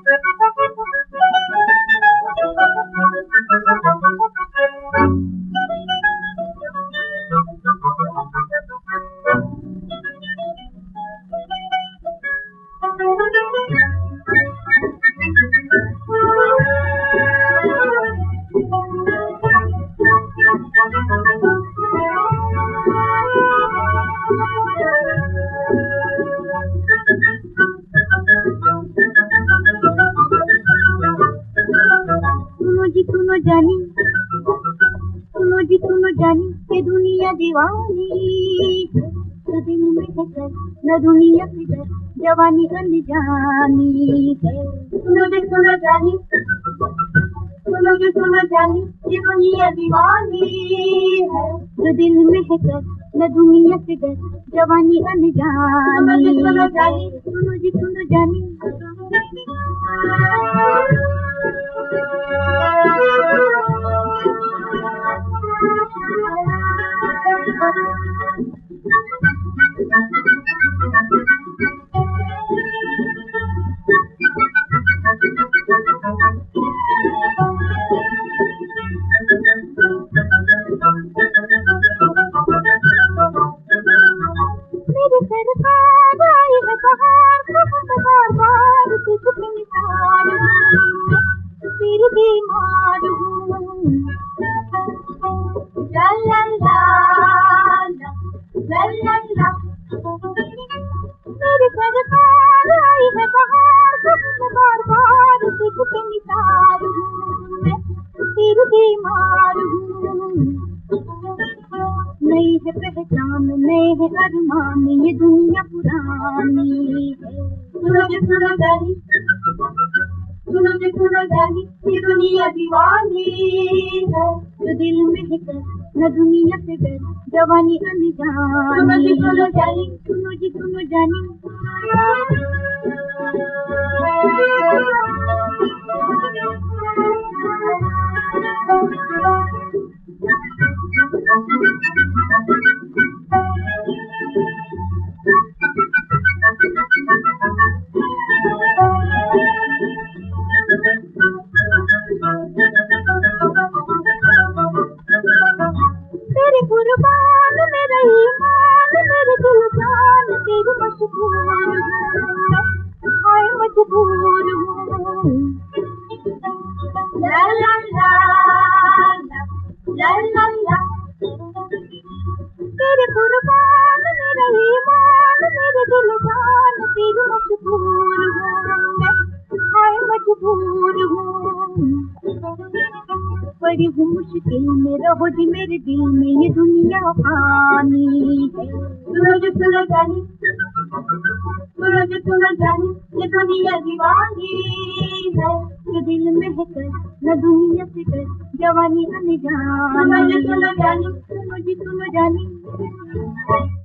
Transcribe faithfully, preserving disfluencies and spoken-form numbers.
सुनो जानी, सुनो जी सुनो जानी, ये दुनिया दीवानी तो दिल में है कर, न दुनिया से डर, जवानी अनजानी है। सुनो जी सुनो जानी, सुनो जी सुनो जानी, ये दुनिया दीवानी है तो दिल में है कर, न दुनिया से डर, जवानी अनजानी। सुनो जानी, सुनो जी सुनो जानी, मेरे सरकार आई है बहार, बार बार तुझको निसार हूँ, फिर बीमार हूँ। ला ला ला ला ला ला, मेरे सरकार आई है बहार, बार बार तुझको निसार हूँ, फिर बीमार हूँ। नई है पहचान, नए है अरमान, ये दुनिया पुरानी है। सुनो जी सुनो जानी, सुनो जी सुनो जानी, ये दुनिया दीवानी है तो दिल में है कर, न दुनिया से डर, जवानी अनजानी। सुनो जी सुनो जानी, सुनो जी सुनो जानी, तेरे कुर्बान मेरा ईमान, मेरे दिल जान तेरी मशहूर हूँ, हाय मजबूर हूँ। ला ला ला ला ला ला, तेरे कुर्बान मेरा ईमान, मेरे दिल जान तेरी मशहूर हूँ, हाय मजबूर हूँ। बड़ी हूँ मुश्किल में, रहो जी मेरे दिल में, ये दुनिया पानी है। सुनो जी सुनो जानी, सुनो जी सुनो जानी, ये दुनिया दीवानी है तो दिल में है कर, न दुनिया से डर, जवानी अनजानी। सुनो जी सुनो जानी, सुनो जी सुनो जानी।